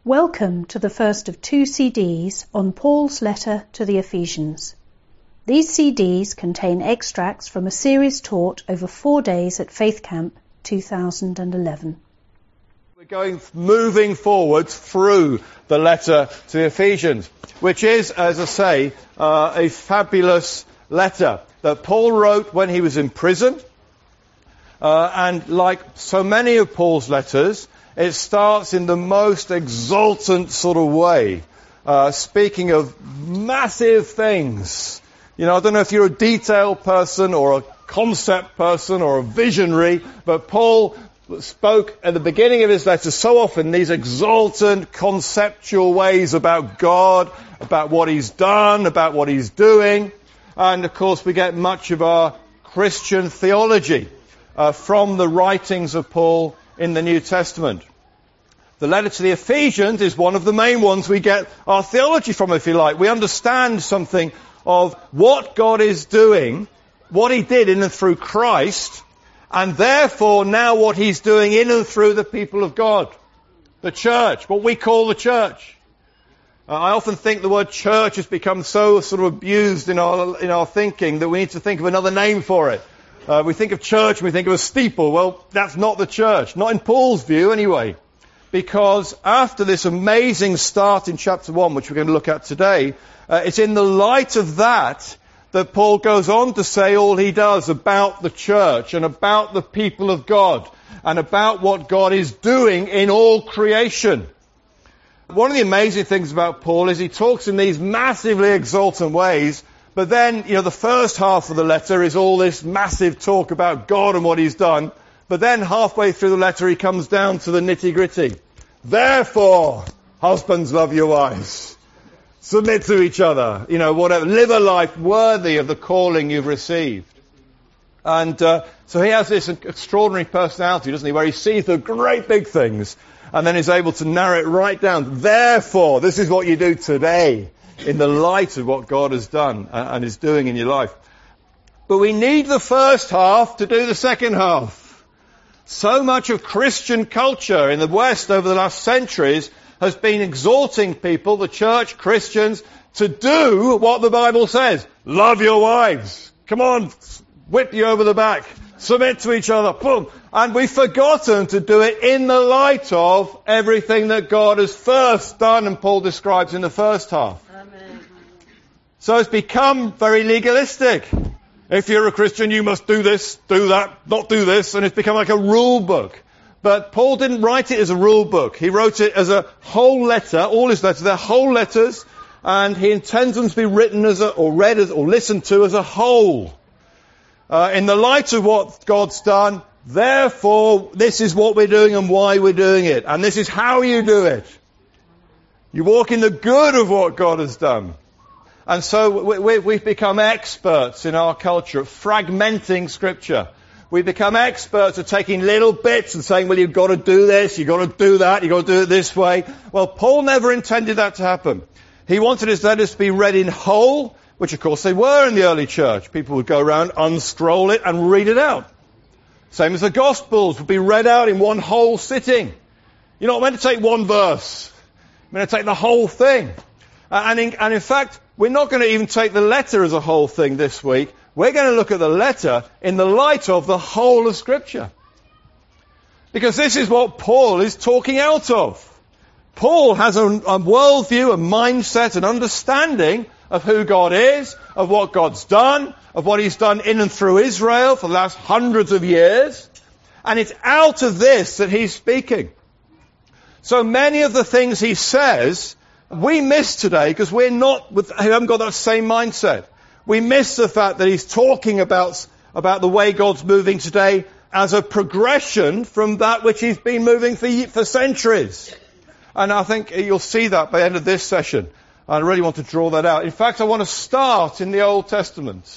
Welcome to the first of 2 CDs on Paul's letter to the Ephesians. These CDs contain extracts from a series taught over 4 days at Faith Camp 2011. We're moving forward through the letter to the Ephesians, which is, as I say, a fabulous letter that Paul wrote when he was in prison. And like so many of Paul's letters, it starts in the most exultant sort of way, speaking of massive things. You know, I don't know if you're a detail person or a concept person or a visionary, but Paul spoke at the beginning of his letter so often these exultant, conceptual ways about God, about what he's done, about what he's doing. And of course we get much of our Christian theology from the writings of Paul in the New Testament. The letter to the Ephesians is one of the main ones we get our theology from, if you like. We understand something of what God is doing, what he did in and through Christ, and therefore now what he's doing in and through the people of God, the church, what we call the church. I often think the word church has become so sort of abused in our thinking that we need to think of another name for it. We think of church and we think of a steeple. Well, that's not the church. Not in Paul's view, anyway. Because after this amazing start in chapter 1, which we're going to look at today, it's in the light of that Paul goes on to say all he does about the church and about the people of God and about what God is doing in all creation. One of the amazing things about Paul is he talks in these massively exultant ways. But then, the first half of the letter is all this massive talk about God and what he's done. But then halfway through the letter he comes down to the nitty-gritty. Therefore, husbands, love your wives. Submit to each other. Whatever. Live a life worthy of the calling you've received. And so he has this extraordinary personality, doesn't he, where he sees the great big things and then is able to narrow it right down. Therefore, this is what you do today, in the light of what God has done and is doing in your life. But we need the first half to do the second half. So much of Christian culture in the West over the last centuries has been exhorting people, the church, Christians, to do what the Bible says. Love your wives. Come on, whip you over the back. Submit to each other. Boom. And we've forgotten to do it in the light of everything that God has first done and Paul describes in the first half. So it's become very legalistic. If you're a Christian, you must do this, do that, not do this, and it's become like a rule book. But Paul didn't write it as a rule book. He wrote it as a whole letter, all his letters, they're whole letters, and he intends them to be written or read or listened to as a whole. In the light of what God's done, therefore, this is what we're doing and why we're doing it. And this is how you do it. You walk in the good of what God has done. And so we've become experts in our culture at fragmenting Scripture. We've become experts at taking little bits and saying, well, you've got to do this, you've got to do that, you've got to do it this way. Well, Paul never intended that to happen. He wanted his letters to be read in whole, which of course they were in the early church. People would go around, unscroll it and read it out. Same as the Gospels would be read out in one whole sitting. You're not meant to take one verse. You're meant to take the whole thing. And in fact, we're not going to even take the letter as a whole thing this week. We're going to look at the letter in the light of the whole of Scripture. Because this is what Paul is talking out of. Paul has a worldview, a mindset, an understanding of who God is, of what God's done, of what he's done in and through Israel for the last hundreds of years. And it's out of this that he's speaking. So many of the things he says we miss today because we haven't got that same mindset. We miss the fact that he's talking about the way God's moving today as a progression from that which he's been moving for centuries. And I think you'll see that by the end of this session. I really want to draw that out. In fact, I want to start in the Old Testament.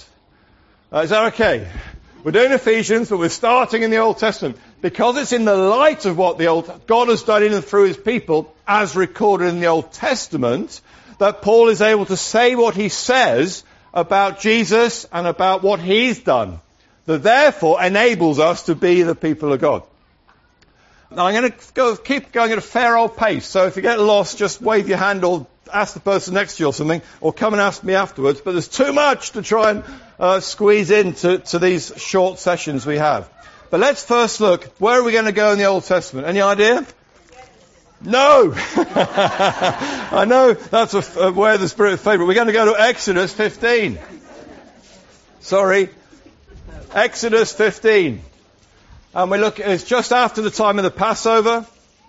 Is that okay? We're doing Ephesians, but we're starting in the Old Testament. Because it's in the light of what God has done in and through his people, as recorded in the Old Testament, that Paul is able to say what he says about Jesus and about what he's done. That therefore enables us to be the people of God. Now I'm going to keep going at a fair old pace, so if you get lost, just wave your hand or ask the person next to you or something, or come and ask me afterwards, but there's too much to try and squeeze into these short sessions we have. But let's first look, where are we going to go in the Old Testament? Any idea? No! I know that's where the Spirit of favourite. We're going to go to Exodus 15. Sorry. Exodus 15. And we look, it's just after the time of the Passover.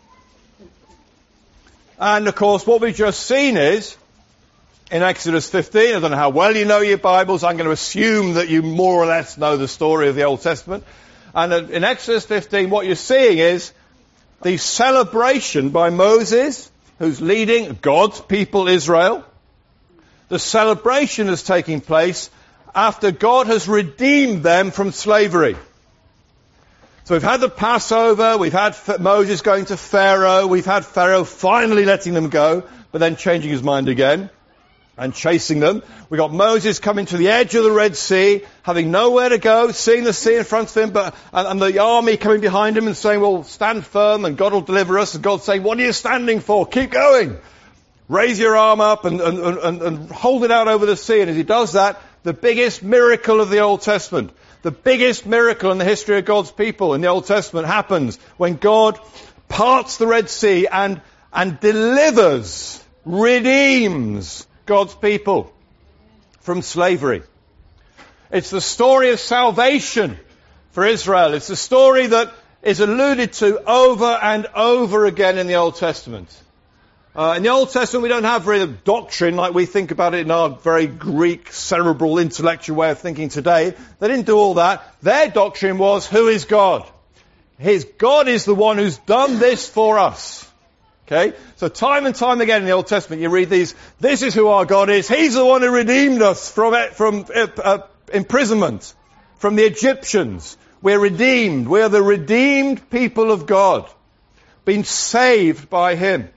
And of course, what we've just seen is, in Exodus 15, I don't know how well you know your Bibles, I'm going to assume that you more or less know the story of the Old Testament. And in Exodus 15, what you're seeing is the celebration by Moses, who's leading God's people Israel. The celebration is taking place after God has redeemed them from slavery. So we've had the Passover, we've had Moses going to Pharaoh, we've had Pharaoh finally letting them go, but then changing his mind again and chasing them. We've got Moses coming to the edge of the Red Sea, having nowhere to go, seeing the sea in front of him, and the army coming behind him and saying, well, stand firm and God will deliver us. And God's saying, what are you standing for? Keep going. Raise your arm up and hold it out over the sea. And as he does that, the biggest miracle of the Old Testament, the biggest miracle in the history of God's people in the Old Testament happens when God parts the Red Sea and delivers, redeems God's people from slavery. It's the story of salvation for Israel. It's the story that is alluded to over and over again in the Old Testament. In the Old Testament, we don't have really doctrine like we think about it in our very Greek, cerebral, intellectual way of thinking today. They didn't do all that. Their doctrine was, who is God? God is the one who's done this for us. Okay? So time and time again in the Old Testament, you read these, this is who our God is. He's the one who redeemed us from imprisonment, from the Egyptians. We're redeemed. We're the redeemed people of God, been saved by Him.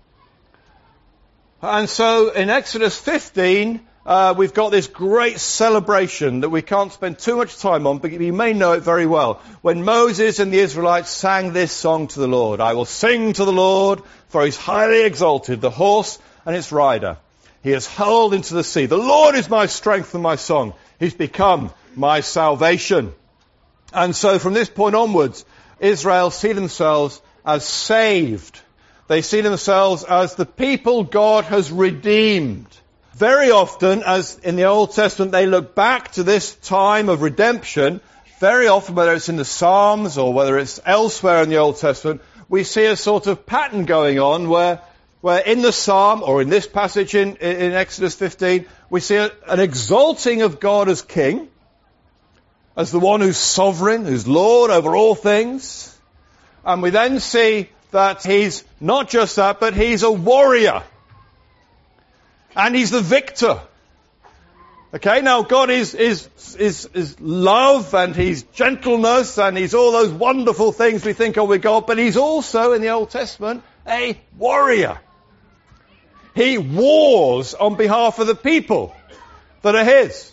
And so in Exodus 15, we've got this great celebration that we can't spend too much time on, but you may know it very well. When Moses and the Israelites sang this song to the Lord, I will sing to the Lord, for He's highly exalted, the horse and its rider. He is hurled into the sea. The Lord is my strength and my song. He's become my salvation. And so from this point onwards, Israel see themselves as saved. They see themselves as the people God has redeemed. Very often, as in the Old Testament, they look back to this time of redemption. Very often, whether it's in the Psalms or whether it's elsewhere in the Old Testament, we see a sort of pattern going on where in the Psalm or in this passage in Exodus 15, we see an exalting of God as King, as the one who's sovereign, who's Lord over all things. And we then see that He's not just that, but He's a warrior. And He's the victor. Okay, now God is love and He's gentleness and He's all those wonderful things we think of with God, but He's also, in the Old Testament, a warrior. He wars on behalf of the people that are His.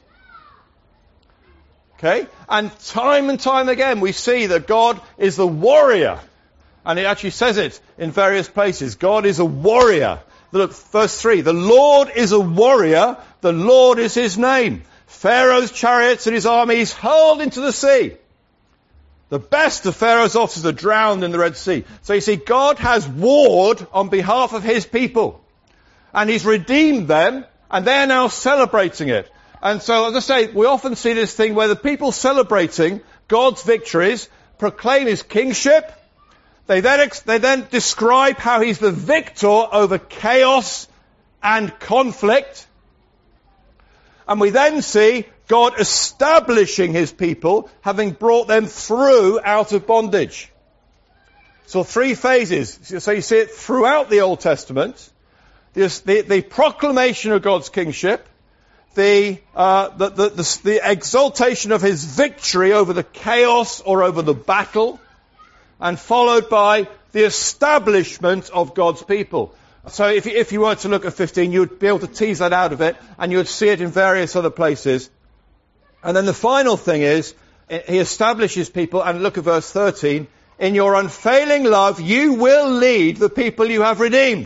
Okay, and time again we see that God is the warrior. And it actually says it in various places. God is a warrior. Look, verse 3. The Lord is a warrior. The Lord is His name. Pharaoh's chariots and his armies hurled into the sea. The best of Pharaoh's officers are drowned in the Red Sea. So you see, God has warred on behalf of His people. And He's redeemed them. And they're now celebrating it. And so, as I say, we often see this thing where the people celebrating God's victories proclaim His kingship. They then describe how He's the victor over chaos and conflict. And we then see God establishing His people, having brought them through out of bondage. So 3 phases. So you see it throughout the Old Testament. The proclamation of God's kingship, the exaltation of His victory over the chaos or over the battle, and followed by the establishment of God's people. So if you were to look at 15, you would be able to tease that out of it, and you would see it in various other places. And then the final thing is, He establishes people, and look at verse 13, in your unfailing love, you will lead the people you have redeemed.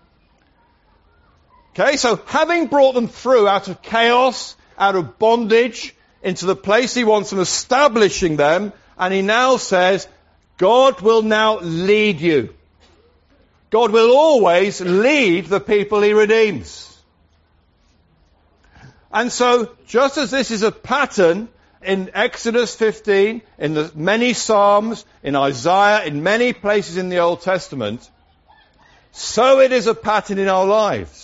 Okay, so having brought them through out of chaos, out of bondage, into the place he wants them, establishing them, and he now says, God will now lead you. God will always lead the people he redeems. And so, just as this is a pattern in Exodus 15, in the many Psalms, in Isaiah, in many places in the Old Testament, so it is a pattern in our lives.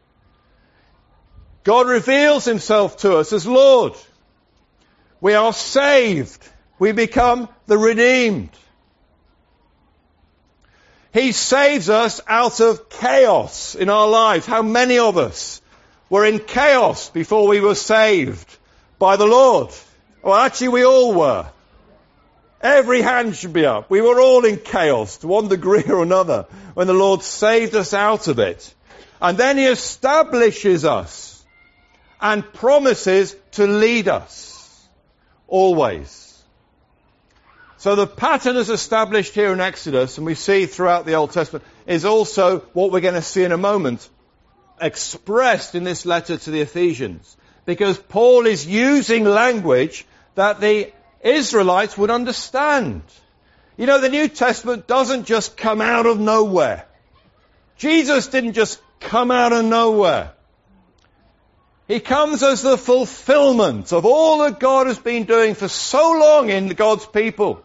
God reveals himself to us as Lord. We are saved. We become the redeemed. He saves us out of chaos in our lives. How many of us were in chaos before we were saved by the Lord? Well, actually we all were. Every hand should be up. We were all in chaos to one degree or another when the Lord saved us out of it. And then he establishes us and promises to lead us. Always. So the pattern is established here in Exodus, and we see throughout the Old Testament, is also what we're going to see in a moment, expressed in this letter to the Ephesians. Because Paul is using language that the Israelites would understand. You know, the New Testament doesn't just come out of nowhere. Jesus didn't just come out of nowhere. He comes as the fulfillment of all that God has been doing for so long in God's people.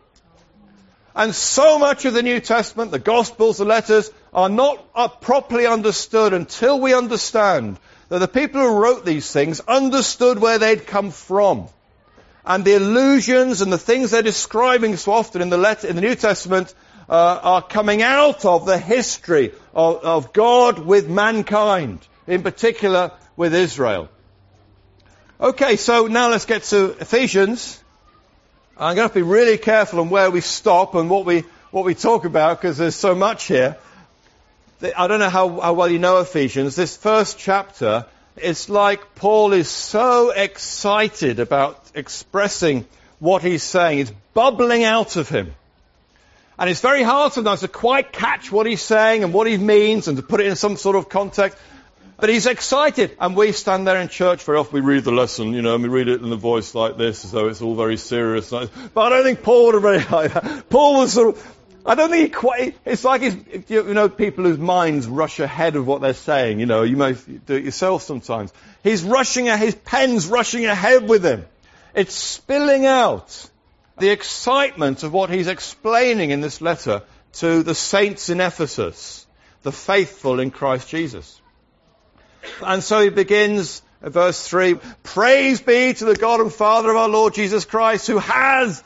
And so much of the New Testament, the Gospels, the letters, are not properly understood until we understand that the people who wrote these things understood where they'd come from. And the allusions and the things they're describing so often in the New Testament are coming out of the history of God with mankind, in particular with Israel. Okay, so now let's get to Ephesians. I'm going to have to be really careful on where we stop and what we talk about, because there's so much here. I don't know how well you know Ephesians. This first chapter, it's like Paul is so excited about expressing what he's saying. It's bubbling out of him. And it's very hard sometimes to quite catch what he's saying and what he means and to put it in some sort of context. But he's excited. And we stand there in church very often. We read the lesson, and we read it in a voice like this, as though it's all very serious. But I don't think Paul would have read it like that. Paul was sort of, I don't think he quite, it's like people whose minds rush ahead of what they're saying. You may do it yourself sometimes. His pen's rushing ahead with him. It's spilling out the excitement of what he's explaining in this letter to the saints in Ephesus, the faithful in Christ Jesus. And so he begins at verse 3, praise be to the God and Father of our Lord Jesus Christ, who has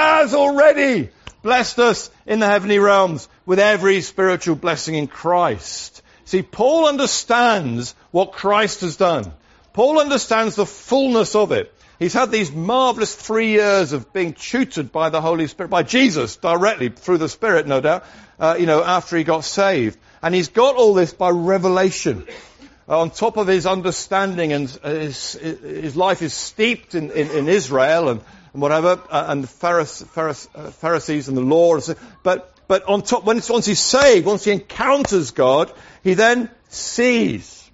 already blessed us in the heavenly realms with every spiritual blessing in Christ. See, Paul understands what Christ has done. Paul understands the fullness of it. He's had these marvelous 3 years of being tutored by the Holy Spirit, by Jesus directly through the Spirit, no doubt, after he got saved. And he's got all this by revelation. On top of his understanding, and his life is steeped in Israel and whatever, and the Pharisees and the law. But on top, once he's saved, once he encounters God, he then sees.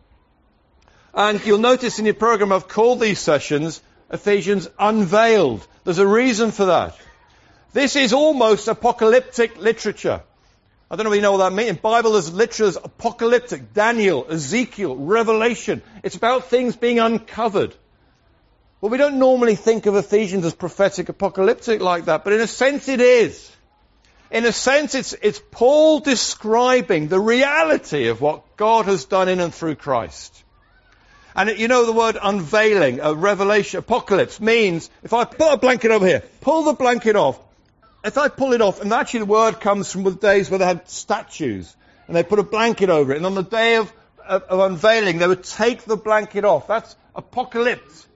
And you'll notice in your program I've called these sessions Ephesians Unveiled. There's a reason for that. This is almost apocalyptic literature. I don't know if you know what that means. In the Bible, there's literature as apocalyptic. Daniel, Ezekiel, Revelation. It's about things being uncovered. Well, we don't normally think of Ephesians as prophetic, apocalyptic like that, but in a sense it is. In a sense, it's Paul describing the reality of what God has done in and through Christ. And the word unveiling, a revelation, apocalypse means, if I put a blanket over here, pull the blanket off, if I pull it off, and actually the word comes from the days where they had statues, and they put a blanket over it, and on the day of unveiling, they would take the blanket off. That's apocalypse.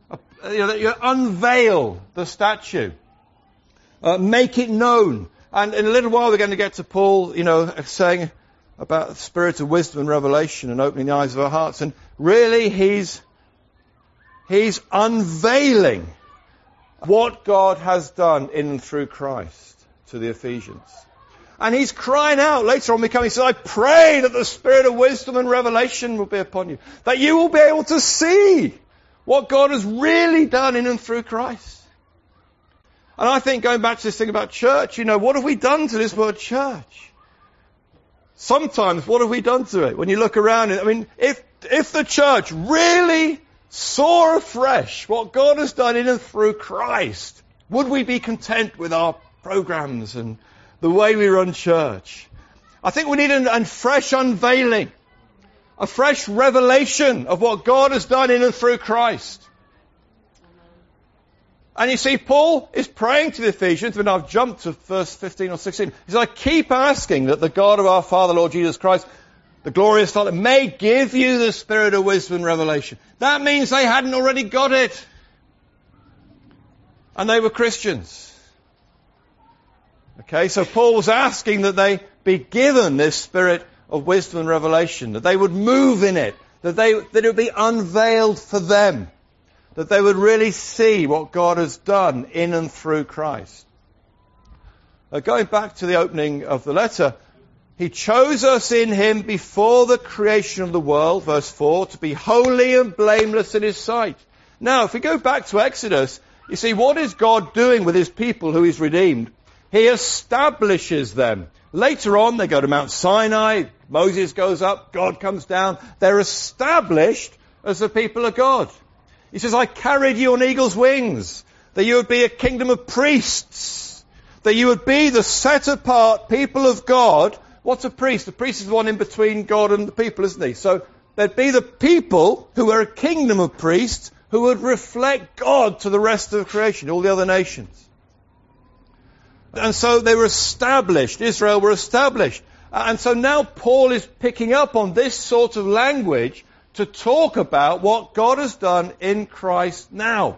You unveil the statue. Make it known. And in a little while we're going to get to Paul, saying about the spirit of wisdom and revelation and opening the eyes of our hearts. And really he's unveiling what God has done in and through Christ to the Ephesians. And he's crying out later on, he says, I pray that the spirit of wisdom and revelation will be upon you, that you will be able to see what God has really done in and through Christ. And I think going back to this thing about church, what have we done to this word church? Sometimes, what have we done to it? When you look around, if the church really saw afresh what God has done in and through Christ, would we be content with our programs and the way we run church? I think we need a fresh unveiling, a fresh revelation of what God has done in and through Christ. And you see, Paul is praying to the Ephesians, and I've jumped to verse 15 or 16. He says, I keep asking that the God of our Father, Lord Jesus Christ, the glorious Father, may give you the spirit of wisdom and revelation. That means they hadn't already got it. And they were Christians. Okay, so Paul was asking that they be given this spirit of wisdom and revelation, that they would move in it, that it would be unveiled for them, that they would really see what God has done in and through Christ. Going back to the opening of the letter, he chose us in him before the creation of the world, verse 4, to be holy and blameless in his sight. Now, if we go back to Exodus, you see, what is God doing with his people who he's redeemed? He establishes them. Later on, they go to Mount Sinai, Moses goes up, God comes down. They're established as the people of God. He says, I carried you on eagle's wings, that you would be a kingdom of priests, that you would be the set-apart people of God. What's a priest? A priest is the one in between God and the people, isn't he? So there'd be the people who are a kingdom of priests who would reflect God to the rest of creation, all the other nations. And so they were established. Israel were established. And so now Paul is picking up on this sort of language to talk about what God has done in Christ now.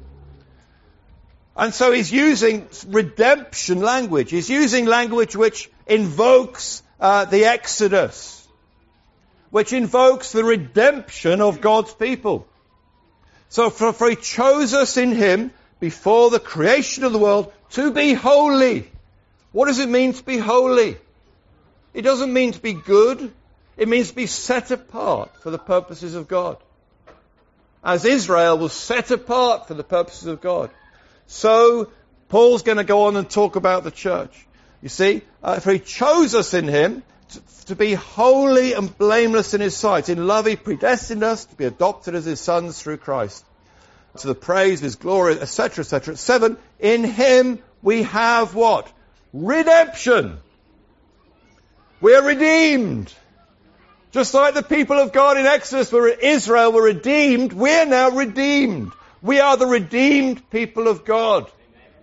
And so he's using redemption language. He's using language which invokes the Exodus, which invokes the redemption of God's people. So for he chose us in him before the creation of the world to be holy. What does it mean to be holy? It doesn't mean to be good. It means to be set apart for the purposes of God. As Israel was set apart for the purposes of God. So Paul's going to go on and talk about the church. You see, for he chose us in him to be holy and blameless in his sight. In love he predestined us to be adopted as his sons through Christ, to the praise of his glory, etc., etc. 7, in him we have what? Redemption. We are redeemed. Just like the people of God in Exodus, Israel were redeemed, we are now redeemed. We are the redeemed people of God.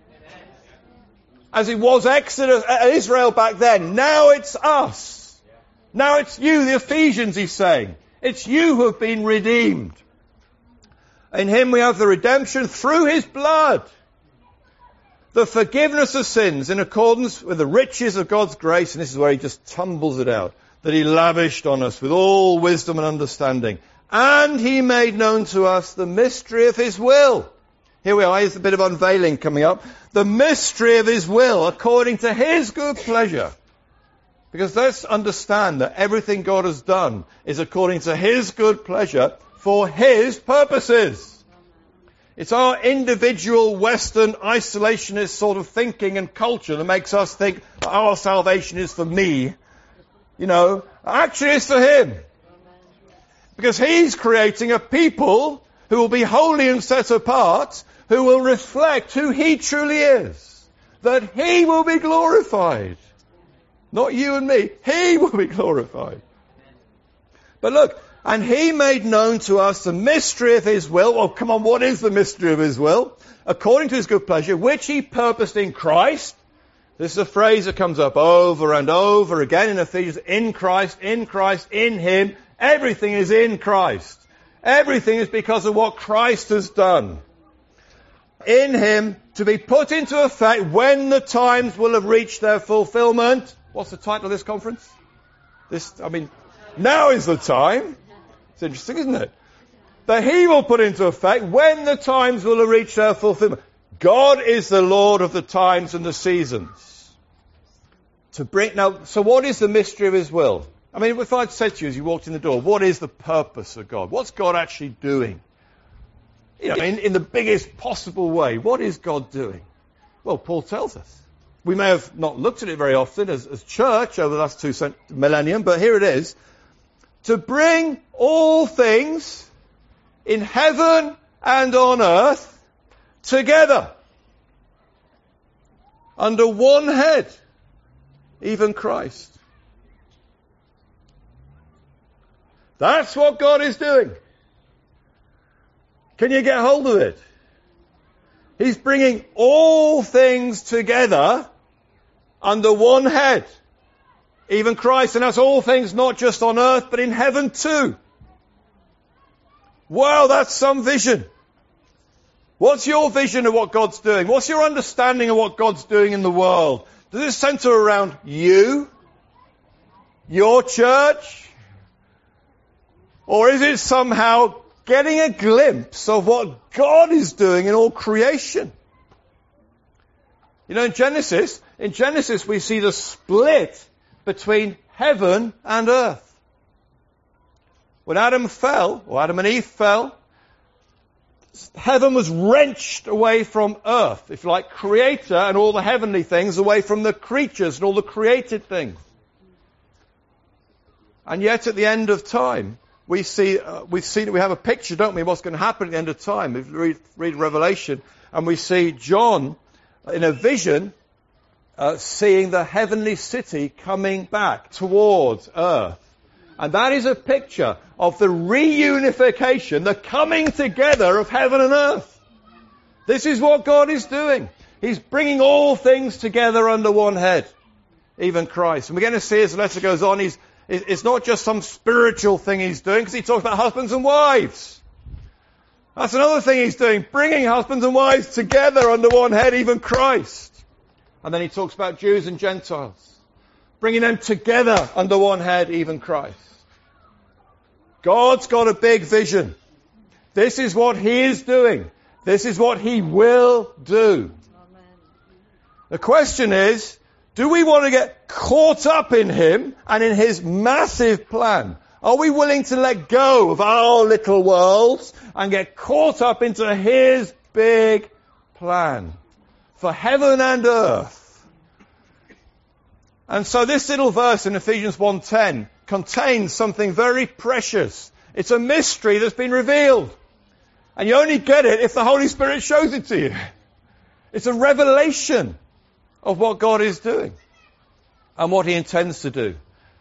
As it was Israel back then, now it's us. Now it's you, the Ephesians, he's saying. It's you who have been redeemed. In him we have the redemption through his blood. The forgiveness of sins in accordance with the riches of God's grace. And this is where he just tumbles it out. That he lavished on us with all wisdom and understanding. And he made known to us the mystery of his will. Here we are, here's a bit of unveiling coming up. The mystery of his will according to his good pleasure. Because let's understand that everything God has done is according to his good pleasure for his purposes. It's our individual Western isolationist sort of thinking and culture that makes us think our salvation is for me. Actually it's for him. Because he's creating a people who will be holy and set apart, who will reflect who he truly is. That he will be glorified. Not you and me. He will be glorified. But look, and he made known to us the mystery of his will. Well, come on, what is the mystery of his will? According to his good pleasure, which he purposed in Christ. This is a phrase that comes up over and over again in Ephesians. In Christ, in him. Everything is in Christ. Everything is because of what Christ has done. In him to be put into effect when the times will have reached their fulfillment. What's the title of this conference? Now is the time. It's interesting, isn't it? That he will put into effect when the times will have reached their fulfillment. God is the Lord of the times and the seasons. Now, so what is the mystery of his will? I mean, if I'd said to you as you walked in the door, what is the purpose of God? What's God actually doing? You know, in the biggest possible way, what is God doing? Well, Paul tells us. We may have not looked at it very often as church over the last millennium, but here it is. To bring all things in heaven and on earth together under one head, even Christ. That's what God is doing. Can you get hold of it? He's bringing all things together under one head, even Christ, and that's all things not just on earth, but in heaven too. Wow, that's some vision. What's your vision of what God's doing? What's your understanding of what God's doing in the world? Does it center around you? Your church? Or is it somehow getting a glimpse of what God is doing in all creation? You know, in Genesis we see the split between heaven and earth. When Adam and Eve fell, heaven was wrenched away from earth, if you like, creator and all the heavenly things away from the creatures and all the created things. And yet at the end of time, we have a picture, don't we, of what's going to happen at the end of time. We read Revelation, and we see John in a vision seeing the heavenly city coming back towards earth. And that is a picture of the reunification, the coming together of heaven and earth. This is what God is doing. He's bringing all things together under one head, even Christ. And we're going to see as the letter goes on, it's not just some spiritual thing he's doing, because he talks about husbands and wives. That's another thing he's doing, bringing husbands and wives together under one head, even Christ. And then he talks about Jews and Gentiles, bringing them together under one head, even Christ. God's got a big vision. This is what he is doing. This is what he will do. Amen. The question is, do we want to get caught up in him and in his massive plan? Are we willing to let go of our little worlds and get caught up into his big plan for heaven and earth? And so this little verse in Ephesians 1:10 contains something very precious. It's a mystery that's been revealed. And you only get it if the Holy Spirit shows it to you. It's a revelation of what God is doing and what he intends to do.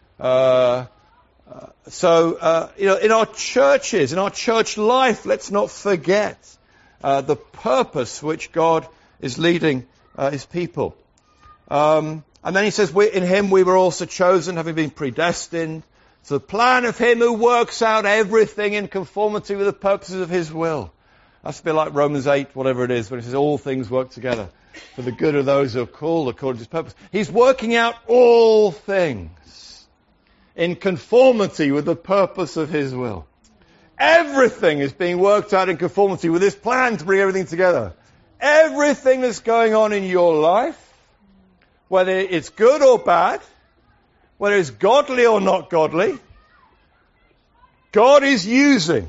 In our churches, in our church life, let's not forget the purpose which God is leading his people. And then he says, in him we were also chosen, having been predestined, to the plan of him who works out everything in conformity with the purposes of his will. That's a bit like Romans 8, whatever it is, when it says all things work together for the good of those who are called according to his purpose. He's working out all things in conformity with the purpose of his will. Everything is being worked out in conformity with his plan to bring everything together. Everything that's going on in your life, whether it's good or bad, whether it's godly or not godly, God is using.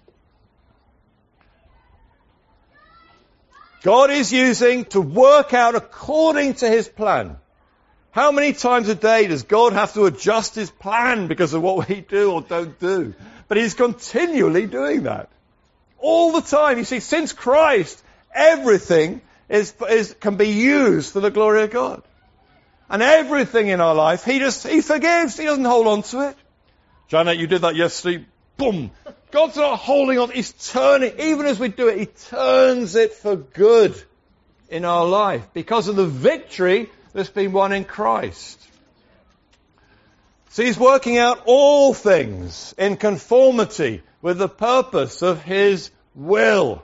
God is using to work out according to his plan. How many times a day does God have to adjust his plan because of what we do or don't do? But he's continually doing that. All the time. You see, since Christ, everything can be used for the glory of God. And everything in our life, he forgives. He doesn't hold on to it. Janet, you did that yesterday. Boom. God's not holding on. He's turning. Even as we do it, he turns it for good in our life because of the victory that's been won in Christ. So he's working out all things in conformity with the purpose of his will.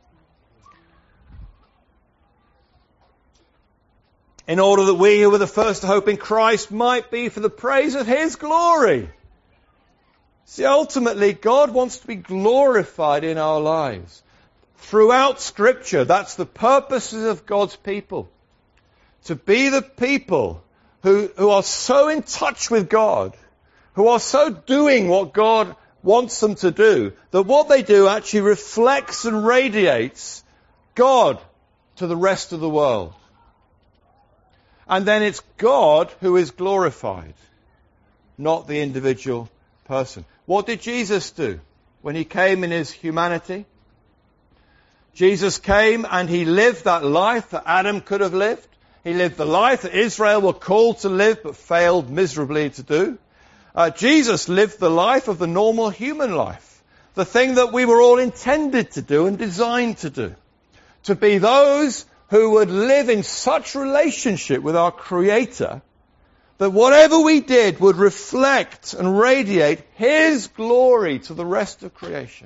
In order that we who were the first to hope in Christ might be for the praise of his glory. See, ultimately, God wants to be glorified in our lives. Throughout Scripture, that's the purposes of God's people. To be the people who are so in touch with God, who are so doing what God wants them to do, that what they do actually reflects and radiates God to the rest of the world. And then it's God who is glorified, not the individual person. What did Jesus do when he came in his humanity? Jesus came and he lived that life that Adam could have lived. He lived the life that Israel were called to live but failed miserably to do. Jesus lived the life of the normal human life, the thing that we were all intended to do and designed to do. To be those who would live in such relationship with our Creator that whatever we did would reflect and radiate His glory to the rest of creation.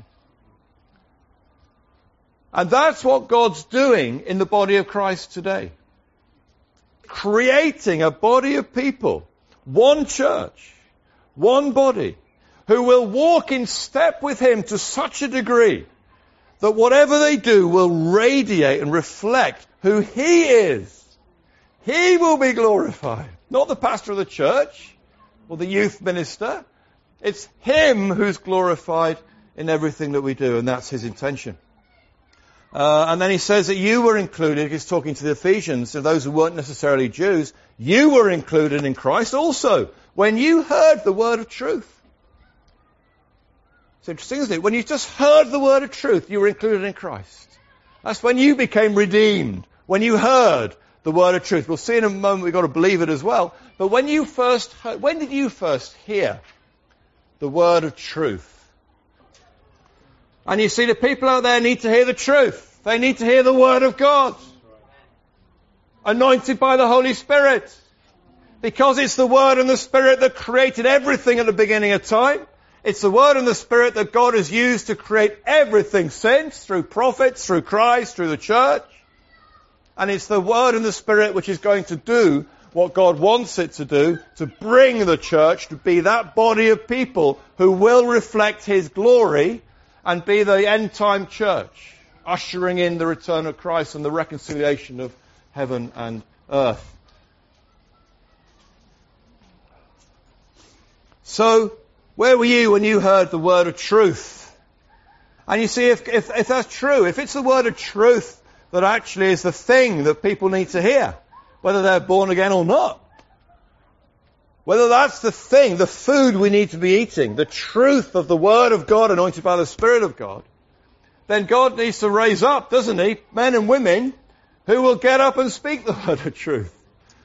And that's what God's doing in the body of Christ today. Creating a body of people, one church, one body, who will walk in step with Him to such a degree that whatever they do will radiate and reflect who He is. He will be glorified. Not the pastor of the church or the youth minister. It's Him who's glorified in everything that we do, and that's His intention. And then he says that you were included, he's talking to the Ephesians, to those who weren't necessarily Jews, you were included in Christ also when you heard the word of truth. It's interesting, isn't it? When you just heard the word of truth, you were included in Christ. That's when you became redeemed, when you heard the word of truth. We'll see in a moment we've got to believe it as well. But when you first heard, when did you first hear the word of truth? And you see, the people out there need to hear the truth. They need to hear the Word of God. Anointed by the Holy Spirit. Because it's the Word and the Spirit that created everything at the beginning of time. It's the Word and the Spirit that God has used to create everything since, through prophets, through Christ, through the church. And it's the Word and the Spirit which is going to do what God wants it to do, to bring the church to be that body of people who will reflect His glory and be the end-time church, ushering in the return of Christ and the reconciliation of heaven and earth. So, where were you when you heard the word of truth? And you see, if that's true, if it's the word of truth that actually is the thing that people need to hear, whether they're born again or not, whether that's the thing, the food we need to be eating, the truth of the Word of God anointed by the Spirit of God, then God needs to raise up, doesn't He, men and women who will get up and speak the word of truth.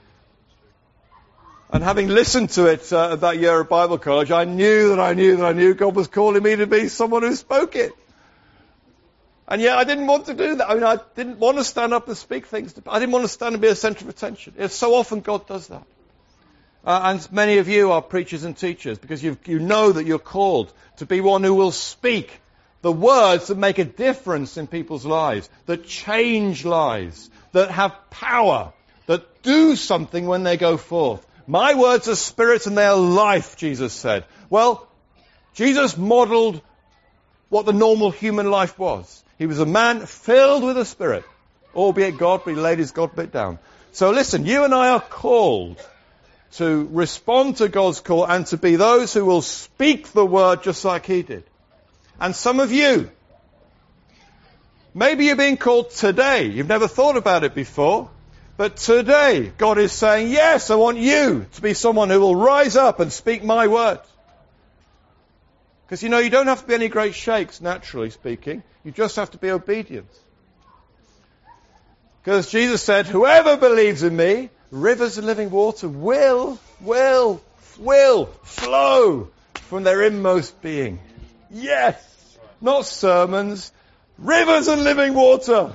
And having listened to it that year at Bible college, I knew God was calling me to be someone who spoke it. And yet I didn't want to do that. I mean, I didn't want to stand up and speak things. I didn't want to stand and be a centre of attention. It's so often God does that. And many of you are preachers and teachers because you know that you're called to be one who will speak the words that make a difference in people's lives, that change lives, that have power, that do something when they go forth. My words are spirit and they are life, Jesus said. Well, Jesus modelled what the normal human life was. He was a man filled with the Spirit, albeit God, but He laid His God bit down. So listen, you and I are called to respond to God's call and to be those who will speak the word just like He did. And some of you, maybe you're being called today. You've never thought about it before. But today, God is saying, yes, I want you to be someone who will rise up and speak my word. Because you don't have to be any great shakes, naturally speaking. You just have to be obedient. Because Jesus said, whoever believes in me, rivers of living water will flow from their inmost being. Yes! Not sermons. Rivers of living water.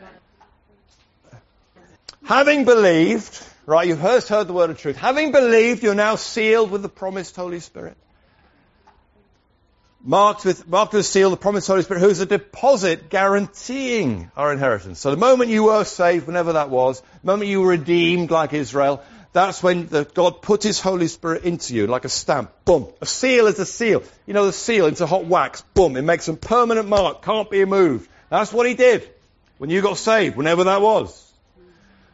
Having believed, right, you've first heard the word of truth. Having believed, you're now sealed with the promised Holy Spirit. Marked with a seal, the promised Holy Spirit, who's a deposit guaranteeing our inheritance. So the moment you were saved, whenever that was, the moment you were redeemed like Israel, that's when God put His Holy Spirit into you, like a stamp. Boom. A seal is a seal. You know the seal into hot wax. Boom. It makes a permanent mark. Can't be moved. That's what He did when you got saved, whenever that was.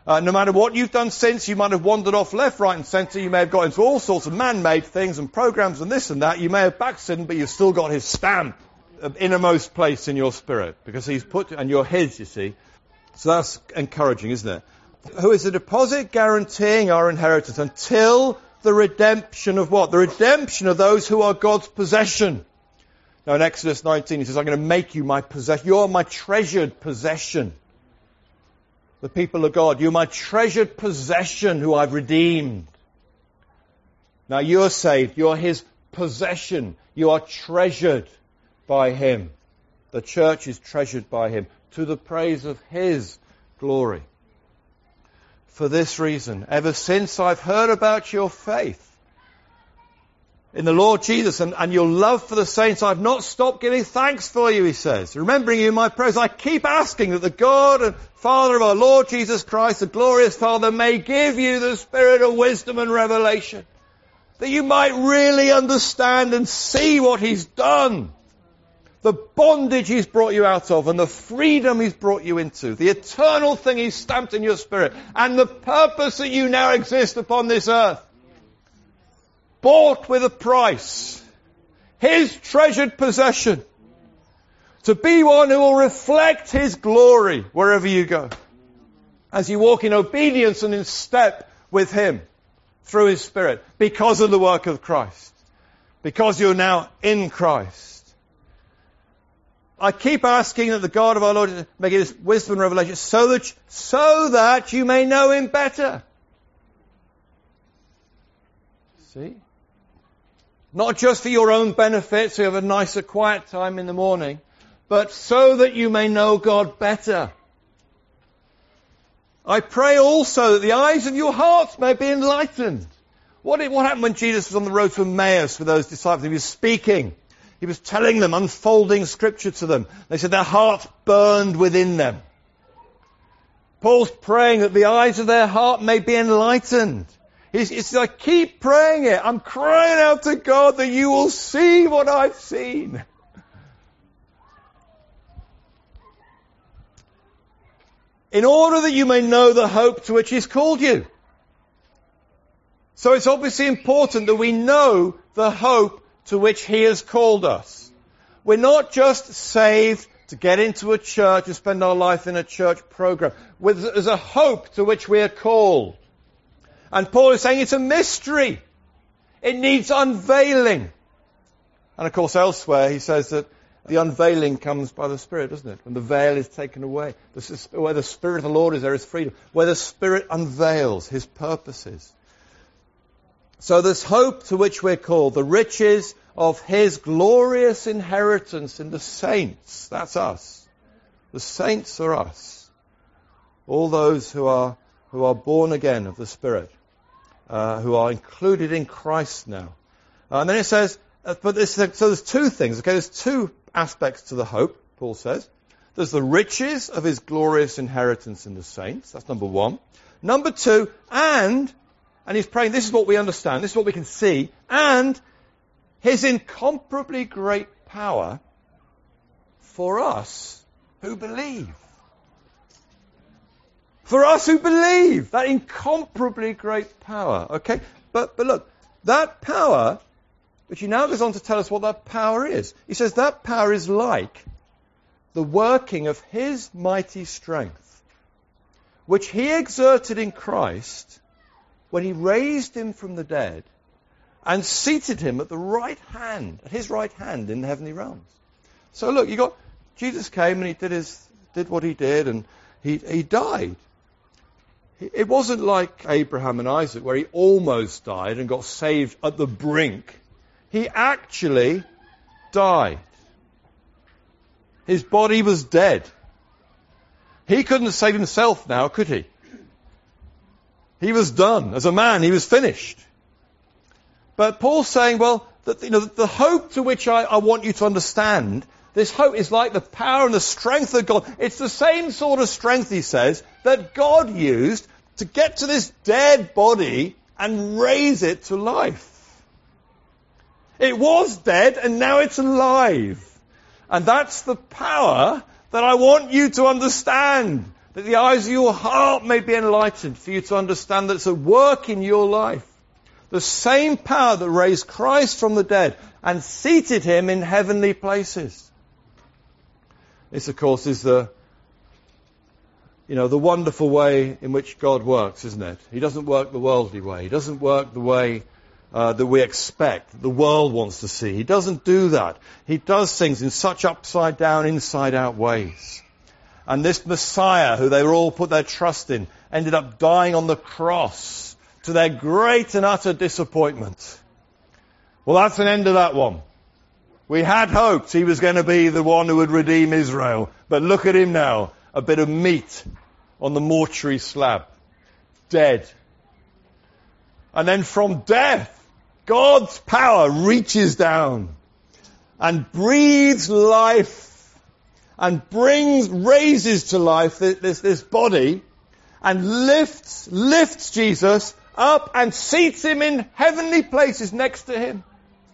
No matter what you've done since, you might have wandered off left, right and centre. You may have got into all sorts of man-made things and programs and this and that. You may have backslidden, but you've still got his stamp of innermost place in your spirit. Because he's put, and you're his, you see. So that's encouraging, isn't it? Who is the deposit guaranteeing our inheritance until the redemption of what? The redemption of those who are God's possession. Now in Exodus 19 he says, I'm going to make you my possession. You're my treasured possession. The people of God, you're my treasured possession who I've redeemed. Now you're saved. You're his possession. You are treasured by him. The church is treasured by him to the praise of his glory. For this reason, ever since I've heard about your faith in the Lord Jesus and your love for the saints, I've not stopped giving thanks for you, he says. Remembering you in my prayers, I keep asking that the God and Father of our Lord Jesus Christ, the glorious Father, may give you the spirit of wisdom and revelation, that you might really understand and see what he's done. The bondage he's brought you out of and the freedom he's brought you into, the eternal thing he's stamped in your spirit, and the purpose that you now exist upon this earth. Bought with a price. His treasured possession. To be one who will reflect his glory wherever you go. As you walk in obedience and in step with him through his Spirit. Because of the work of Christ. Because you're now in Christ. I keep asking that the God of our Lord may give us wisdom and revelation so that you may know him better. See? Not just for your own benefit, so you have a nicer quiet time in the morning, but so that you may know God better. I pray also that the eyes of your hearts may be enlightened. What happened when Jesus was on the road to Emmaus with those disciples? He was speaking. He was telling them, unfolding Scripture to them. They said their hearts burned within them. Paul's praying that the eyes of their heart may be enlightened. It's like, keep praying it. I'm crying out to God that you will see what I've seen. In order that you may know the hope to which he's called you. So it's obviously important that we know the hope to which he has called us. We're not just saved to get into a church and spend our life in a church program. There's a hope to which we are called. And Paul is saying it's a mystery. It needs unveiling. And of course elsewhere he says that the unveiling comes by the Spirit, doesn't it? When the veil is taken away. Where the Spirit of the Lord is, there is freedom. Where the Spirit unveils his purposes. So this hope to which we're called, the riches of his glorious inheritance in the saints. That's us. The saints are us. All those who are born again of the Spirit. Who are included in Christ now. And then it says, so there's two things, okay? There's two aspects to the hope, Paul says. There's the riches of his glorious inheritance in the saints. That's number one. Number two, and he's praying, this is what we understand, this is what we can see, and his incomparably great power for us who believe. For us who believe, that incomparably great power, okay? But look, that power, which he now goes on to tell us what that power is. He says that power is like the working of his mighty strength, which he exerted in Christ when he raised him from the dead and seated him at his right hand in the heavenly realms. So look, Jesus came and he did what he did, and he died. It wasn't like Abraham and Isaac where he almost died and got saved at the brink. He actually died. His body was dead. He couldn't save himself now, could he? He was done. As a man, he was finished. But Paul's saying, the hope to which I want you to understand, this hope is like the power and the strength of God. It's the same sort of strength, he says, that God used to get to this dead body and raise it to life. It was dead and now it's alive. And that's the power that I want you to understand. that the eyes of your heart may be enlightened, for you to understand that it's at work in your life. The same power that raised Christ from the dead and seated him in heavenly places. This, of course, is the wonderful way in which God works, isn't it? He doesn't work the worldly way. He doesn't work the way that we expect, the world wants to see. He doesn't do that. He does things in such upside down, inside out ways. And this Messiah, who they all put their trust in, ended up dying on the cross to their great and utter disappointment. Well, that's an end of that one. We had hoped he was going to be the one who would redeem Israel. But look at him now. A bit of meat on the mortuary slab. Dead. And then from death, God's power reaches down and breathes life and raises to life this body and lifts Jesus up and seats him in heavenly places next to him.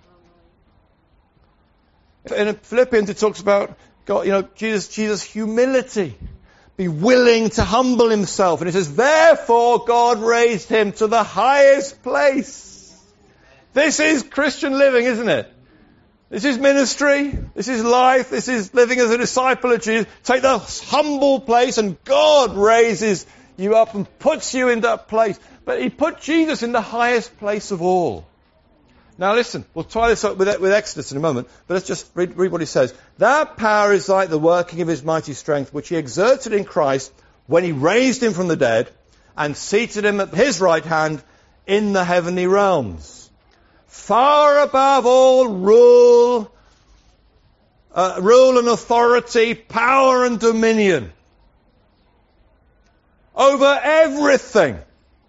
In Philippians it talks about God, Jesus' humility. Be willing to humble himself. And it says, therefore God raised him to the highest place. This is Christian living, isn't it? This is ministry. This is life. This is living as a disciple of Jesus. Take the humble place and God raises you up and puts you in that place. But he put Jesus in the highest place of all. Now listen, we'll tie this up with Exodus in a moment, but let's just read what he says. That power is like the working of his mighty strength, which he exerted in Christ when he raised him from the dead and seated him at his right hand in the heavenly realms. Far above all rule and authority, power and dominion. Over everything.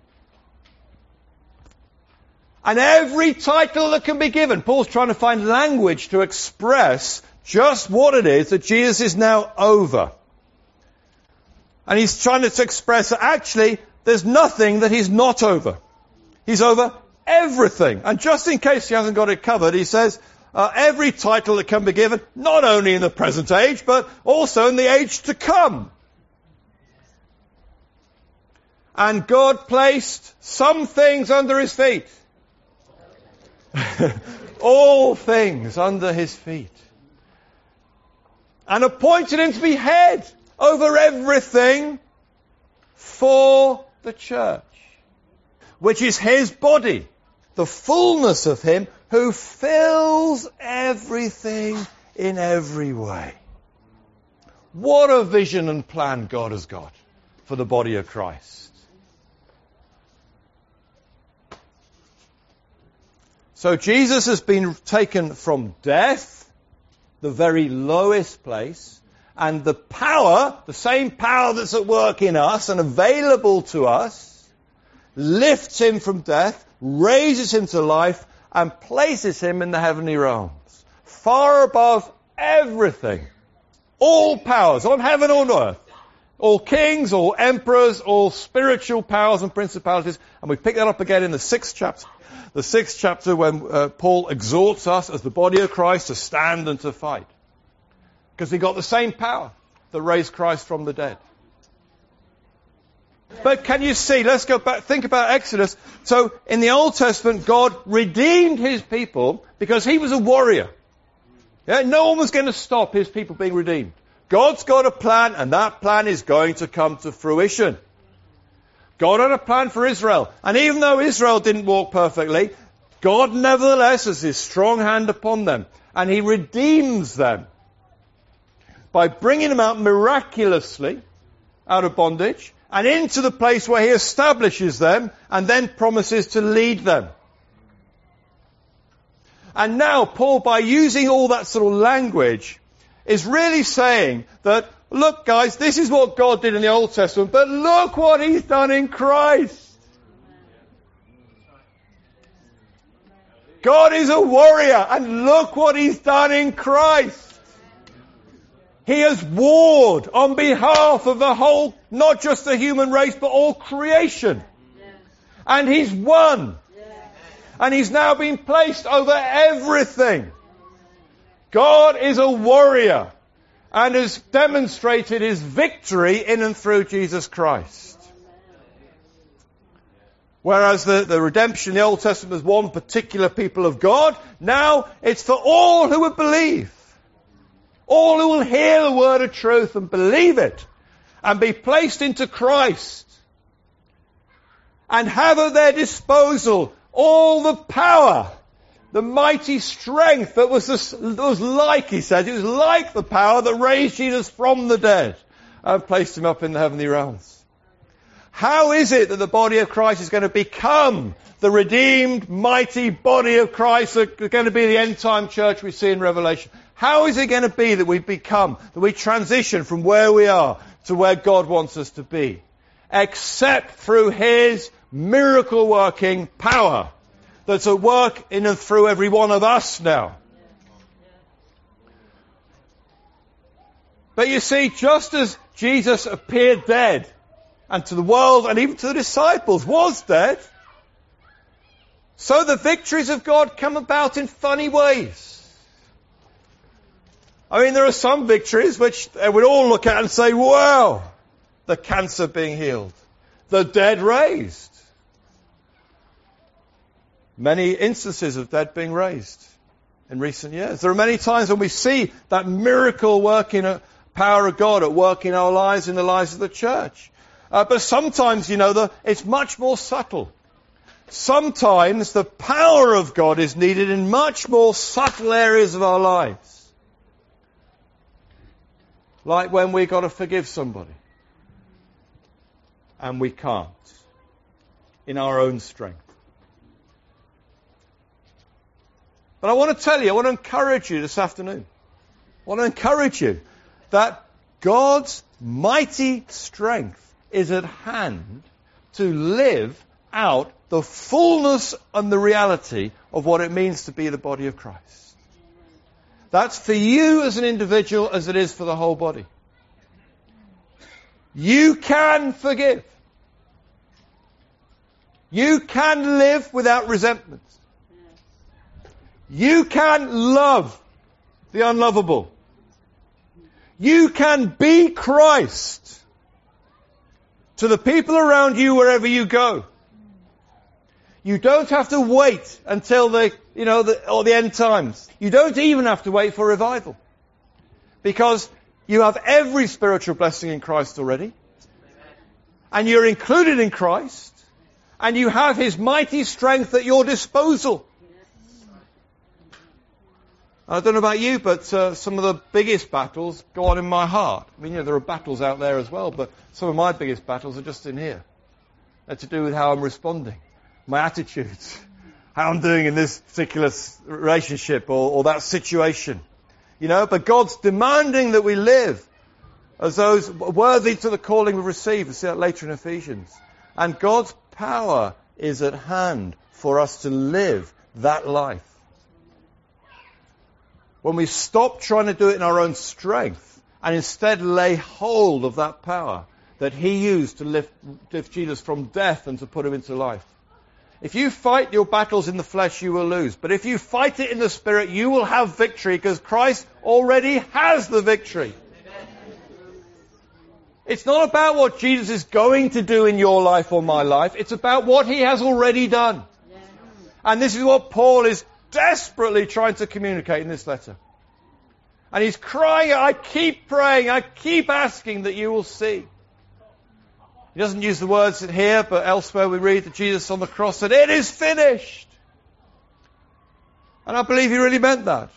And every title that can be given. Paul's trying to find language to express just what it is that Jesus is now over. And he's trying to express that actually there's nothing that he's not over. He's over everything. And just in case he hasn't got it covered, he says every title that can be given, not only in the present age, but also in the age to come. And God placed some things under his feet. All things under his feet. And appointed him to be head over everything for the church, which is his body, the fullness of him who fills everything in every way. What a vision and plan God has got for the body of Christ. So Jesus has been taken from death, the very lowest place, and the power, the same power that's at work in us and available to us, lifts him from death, raises him to life, and places him in the heavenly realms, far above everything. All powers on heaven or on earth. All kings, all emperors, all spiritual powers and principalities. And we pick that up again in the 6th chapter. The 6th chapter when Paul exhorts us as the body of Christ to stand and to fight. Because he got the same power that raised Christ from the dead. But can you see, let's go back, think about Exodus. So in the Old Testament, God redeemed his people because he was a warrior. Yeah, no one was going to stop his people being redeemed. God's got a plan, and that plan is going to come to fruition. God had a plan for Israel. And even though Israel didn't walk perfectly, God nevertheless has his strong hand upon them. And he redeems them by bringing them out miraculously out of bondage and into the place where he establishes them and then promises to lead them. And now Paul, by using all that sort of language, is really saying that, look guys, this is what God did in the Old Testament, but look what he's done in Christ. God is a warrior, and look what he's done in Christ. He has warred on behalf of the whole, not just the human race, but all creation. And he's won. And he's now been placed over everything. God is a warrior. and has demonstrated his victory in and through Jesus Christ. Whereas the redemption in the Old Testament was one particular people of God, now it's for all who would believe. All who will hear the word of truth and believe it and be placed into Christ and have at their disposal all the power, the mighty strength that was like, he says, it was like the power that raised Jesus from the dead and placed him up in the heavenly realms. How is it that the body of Christ is going to become the redeemed, mighty body of Christ that is going to be the end-time church we see in Revelation? How is it going to be that we transition from where we are to where God wants us to be? Except through his miracle-working power that's at work in and through every one of us now. But you see, just as Jesus appeared dead, and to the world, and even to the disciples, was dead, so the victories of God come about in funny ways. I mean, there are some victories which they would all look at and say, wow, the cancer being healed, the dead raised. Many instances of dead being raised in recent years. There are many times when we see that miracle working power of God at work in our lives, in the lives of the church. But sometimes, it's much more subtle. Sometimes the power of God is needed in much more subtle areas of our lives. Like when we've got to forgive somebody. And we can't. In our own strength. But I want to tell you, I want to encourage you this afternoon. I want to encourage you that God's mighty strength is at hand to live out the fullness and the reality of what it means to be the body of Christ. That's for you as an individual as it is for the whole body. You can forgive. You can live without resentment. You can love the unlovable. You can be Christ to the people around you wherever you go. You don't have to wait until the end times. You don't even have to wait for revival. Because you have every spiritual blessing in Christ already. And you're included in Christ. And you have his mighty strength at your disposal. I don't know about you, but some of the biggest battles go on in my heart. I mean, there are battles out there as well, but some of my biggest battles are just in here. They're to do with how I'm responding, my attitudes, how I'm doing in this particular relationship or that situation. But God's demanding that we live as those worthy to the calling we receive. We see that later in Ephesians. And God's power is at hand for us to live that life. When we stop trying to do it in our own strength and instead lay hold of that power that he used to lift Jesus from death and to put him into life. If you fight your battles in the flesh, you will lose. But if you fight it in the Spirit, you will have victory because Christ already has the victory. It's not about what Jesus is going to do in your life or my life. It's about what he has already done. And this is what Paul is desperately trying to communicate in this letter. And he's crying, I keep praying, I keep asking that you will see. He doesn't use the words here, but elsewhere we read that Jesus on the cross said, it is finished. And I believe he really meant that.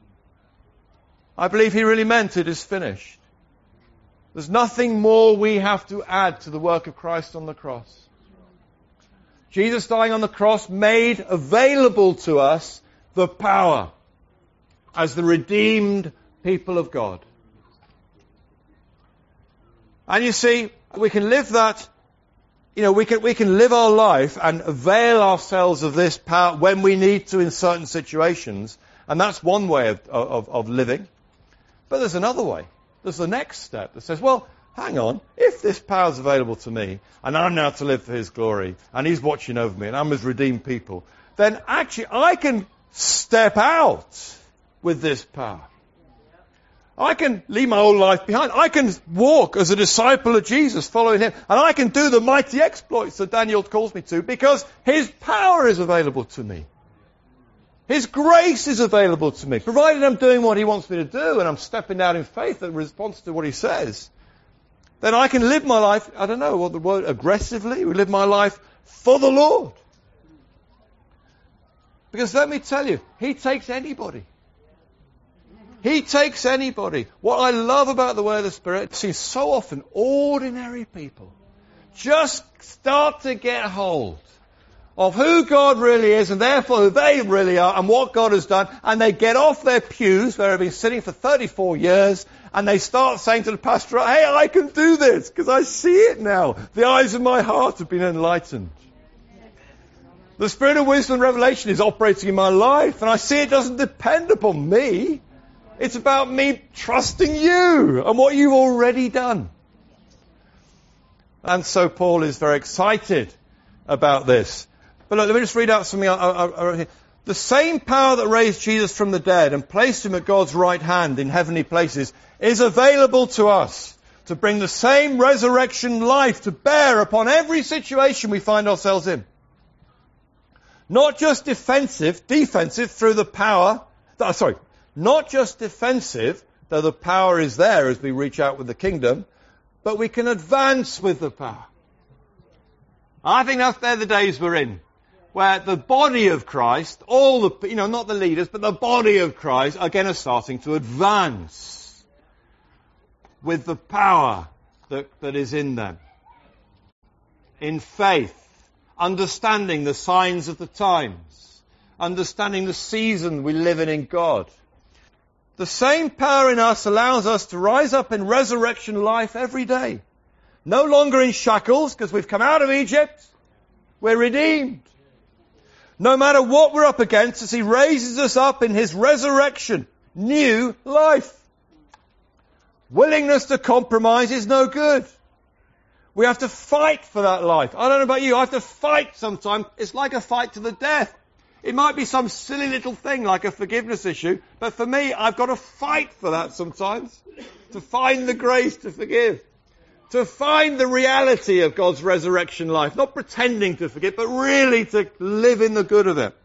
I believe he really meant it is finished. There's nothing more we have to add to the work of Christ on the cross. Jesus dying on the cross made available to us the power as the redeemed people of God. And you see, we can live that, we can live our life and avail ourselves of this power when we need to in certain situations. And that's one way of living. But there's another way. There's the next step that says, well, hang on, if this power is available to me, and I'm now to live for his glory, and he's watching over me, and I'm his redeemed people, then actually I can step out with this power. I can leave my old life behind. I can walk as a disciple of Jesus, following him. And I can do the mighty exploits that Daniel calls me to because his power is available to me. His grace is available to me. Provided I'm doing what he wants me to do and I'm stepping out in faith in response to what he says, then I can live my life, I don't know what the word, aggressively. We live my life for the Lord. Because let me tell you, he takes anybody. He takes anybody. What I love about the way of the Spirit, see so often ordinary people just start to get hold of who God really is and therefore who they really are and what God has done, and they get off their pews where they've been sitting for 34 years and they start saying to the pastor, hey, I can do this because I see it now. The eyes of my heart have been enlightened. The Spirit of wisdom and revelation is operating in my life and I see it doesn't depend upon me. It's about me trusting you and what you've already done. And so Paul is very excited about this. But look, let me just read out something I wrote here. The same power that raised Jesus from the dead and placed him at God's right hand in heavenly places is available to us to bring the same resurrection life to bear upon every situation we find ourselves in. Not just defensive through the power, not just defensive, though the power is there as we reach out with the kingdom, but we can advance with the power. I think they're the days we're in, where the body of Christ, all the, not the leaders, but the body of Christ, again are starting to advance with the power that is in them. In faith, understanding the signs of the times, understanding the season we live in God. The same power in us allows us to rise up in resurrection life every day. No longer in shackles, because we've come out of Egypt. We're redeemed. No matter what we're up against, as he raises us up in his resurrection, new life. Willingness to compromise is no good. We have to fight for that life. I don't know about you, I have to fight sometimes. It's like a fight to the death. It might be some silly little thing like a forgiveness issue, but for me, I've got to fight for that sometimes. To find the grace to forgive. To find the reality of God's resurrection life. Not pretending to forgive, but really to live in the good of it.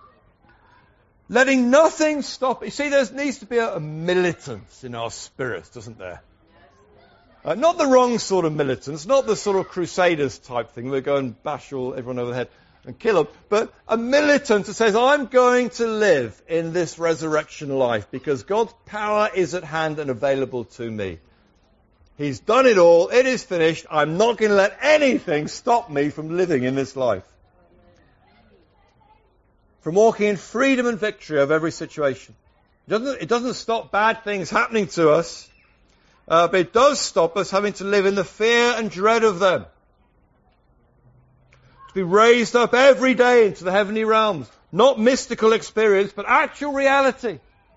Letting nothing stop. You see, there needs to be a militance in our spirits, doesn't there? Not the wrong sort of militance, not the sort of crusaders type thing. We're going to bash everyone over the head and kill them. But a militant that says, I'm going to live in this resurrection life because God's power is at hand and available to me. He's done it all. It is finished. I'm not going to let anything stop me from living in this life. From walking in freedom and victory of every situation. It doesn't stop bad things happening to us, but it does stop us having to live in the fear and dread of them. To be raised up every day into the heavenly realms. Not mystical experience, but actual reality.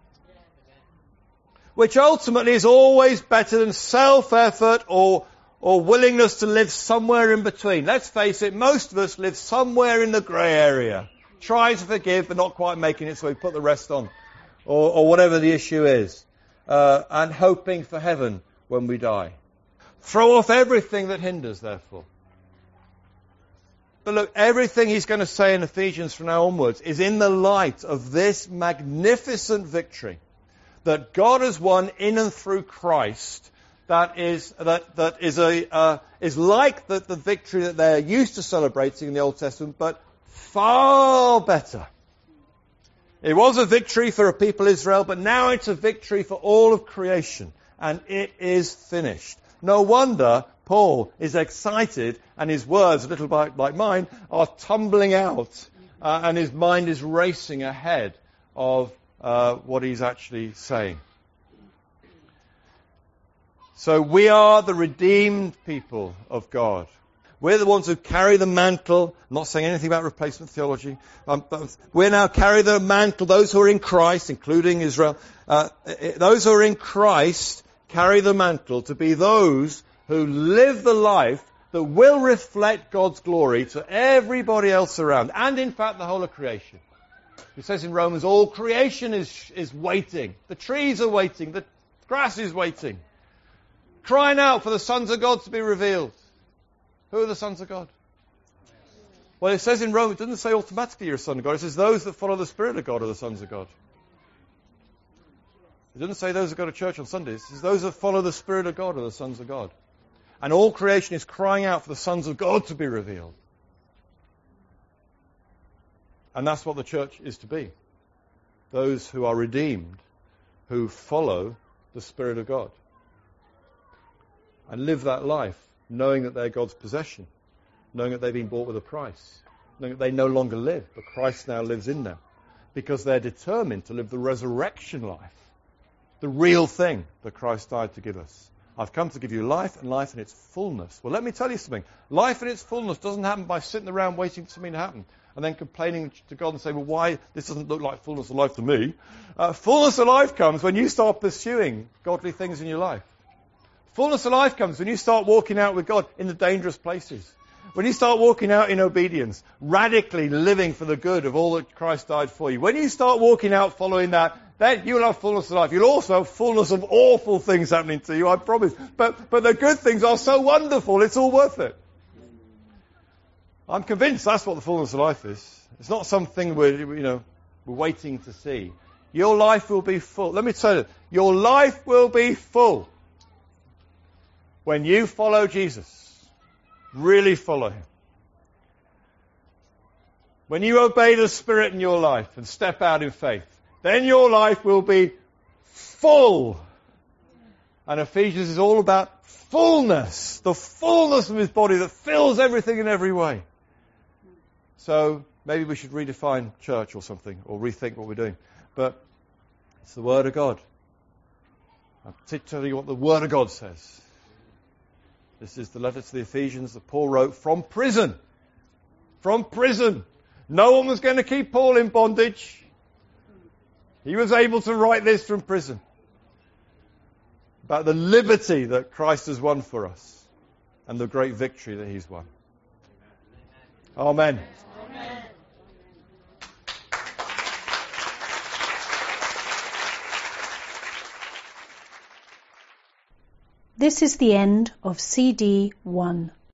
Which ultimately is always better than self-effort or willingness to live somewhere in between. Let's face it, most of us live somewhere in the grey area. Try to forgive, but not quite making it, so we put the rest on. Or whatever the issue is. And hoping for heaven when we die. Throw off everything that hinders, therefore. But look, everything he's going to say in Ephesians from now onwards is in the light of this magnificent victory that God has won in and through Christ. That is like the victory that they're used to celebrating in the Old Testament, but far better. It was a victory for a people Israel, but now it's a victory for all of creation, and it is finished. No wonder Paul is excited, and his words, a little bit like mine, are tumbling out, and his mind is racing ahead of what he's actually saying. So we are the redeemed people of God. We're the ones who carry the mantle. I'm not saying anything about replacement theology. But we now carry the mantle. Those who are in Christ, including Israel, those who are in Christ carry the mantle to be those who live the life that will reflect God's glory to everybody else around. And in fact, the whole of creation. It says in Romans, all creation is waiting. The trees are waiting. The Grass is waiting. Crying out for the sons of God to be revealed. Who are the sons of God? Well, it says in Romans, it doesn't say automatically you're a son of God. It says those that follow the Spirit of God are the sons of God. It doesn't say those that go to church on Sundays. It says those that follow the Spirit of God are the sons of God. And all creation is crying out for the sons of God to be revealed. And that's what the church is to be. Those who are redeemed, who follow the Spirit of God. And live that life, knowing that they're God's possession. Knowing that they've been bought with a price. Knowing that they no longer live, but Christ now lives in them. Because they're determined to live the resurrection life. The real thing that Christ died to give us. I've come to give you life and life in its fullness. Well, let me tell you something. Life in its fullness doesn't happen by sitting around waiting for something to happen. And then complaining to God and saying, well, why this doesn't look like fullness of life to me? Fullness of life comes when you start pursuing godly things in your life. Fullness of life comes when you start walking out with God in the dangerous places. When you start walking out in obedience, radically living for the good of all that Christ died for you. When you start walking out following that, then you'll have fullness of life. You'll also have fullness of awful things happening to you, I promise. But the good things are so wonderful, it's all worth it. I'm convinced that's what the fullness of life is. It's not something we're waiting to see. Your life will be full. Let me tell you, your life will be full when you follow Jesus. Really follow him. When you obey the Spirit in your life and step out in faith, then your life will be full. And Ephesians is all about fullness. The fullness of his body that fills everything in every way. So maybe we should redefine church or something, or rethink what we're doing. But it's the Word of God. I'll tell you what the Word of God says. This is the letter to the Ephesians that Paul wrote from prison. From prison. No one was going to keep Paul in bondage. He was able to write this from prison. About the liberty that Christ has won for us. And the great victory that he's won. Amen. Amen. This is the end of CD 1.